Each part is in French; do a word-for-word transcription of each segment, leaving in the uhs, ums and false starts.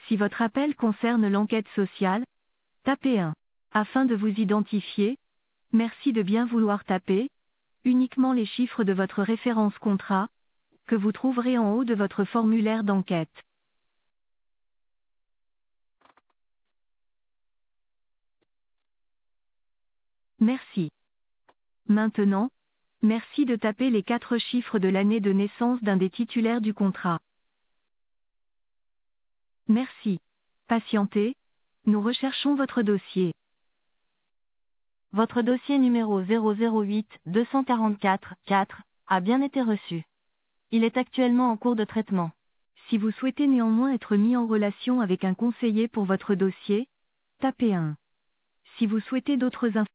Si votre appel concerne l'enquête sociale, tapez un. Afin de vous identifier, merci de bien vouloir taper uniquement les chiffres de votre référence contrat, que vous trouverez en haut de votre formulaire d'enquête. Merci. Maintenant, merci de taper les quatre chiffres de l'année de naissance d'un des titulaires du contrat. Merci. Patientez, nous recherchons votre dossier. Votre dossier numéro zéro zéro huit deux cent quarante-quatre quatre a bien été reçu. Il est actuellement en cours de traitement. Si vous souhaitez néanmoins être mis en relation avec un conseiller pour votre dossier, tapez un. Si vous souhaitez d'autres informations,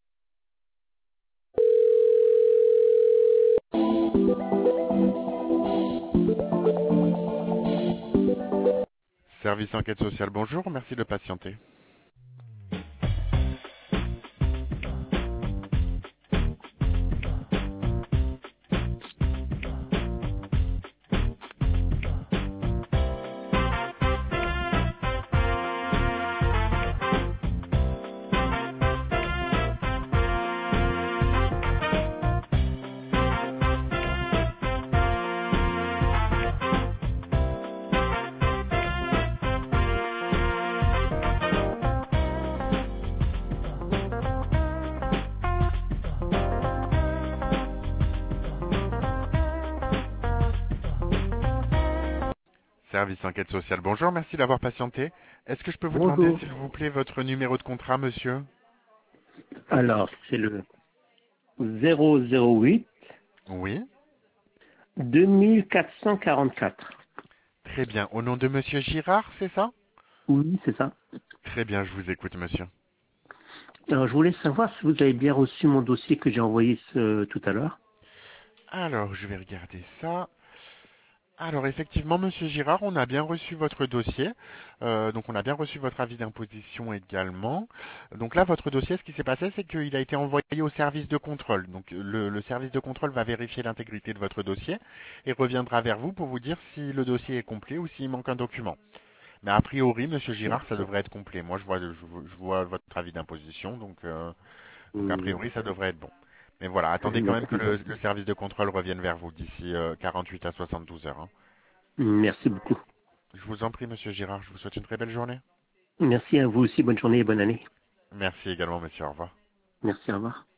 Service enquête sociale, bonjour, merci de patienter. Service enquête sociale, bonjour, merci d'avoir patienté. Est-ce que je peux vous demander, Bonjour. s'il vous plaît, votre numéro de contrat, monsieur? Alors, c'est le zéro zéro huit Oui, deux mille quatre cent quarante-quatre. très bien. Au nom de monsieur Girard, c'est ça? Oui, c'est ça. Très bien, je vous écoute, monsieur. Alors, je voulais savoir si vous avez bien reçu mon dossier que j'ai envoyé ce- tout à l'heure. Alors, je vais regarder ça. Alors, effectivement, monsieur Girard, on a bien reçu votre dossier. Euh, donc, on a bien reçu votre avis d'imposition également. Donc là, votre dossier, ce qui s'est passé, c'est qu'il a été envoyé au service de contrôle. Donc, le, le service de contrôle va vérifier l'intégrité de votre dossier et reviendra vers vous pour vous dire si le dossier est complet ou s'il manque un document. Mais a priori, monsieur Girard, ça devrait être complet. Moi, je vois, je, je vois votre avis d'imposition, donc, euh, donc a Hum, priori, ça devrait être bon. Mais voilà, attendez quand même que Merci. le, le service de contrôle revienne vers vous d'ici euh, quarante-huit à soixante-douze heures, hein. Merci beaucoup. Je vous en prie, monsieur Girard, je vous souhaite une très belle journée. Merci à vous aussi. Bonne journée et bonne année. Merci également, monsieur, au revoir. Merci, au revoir.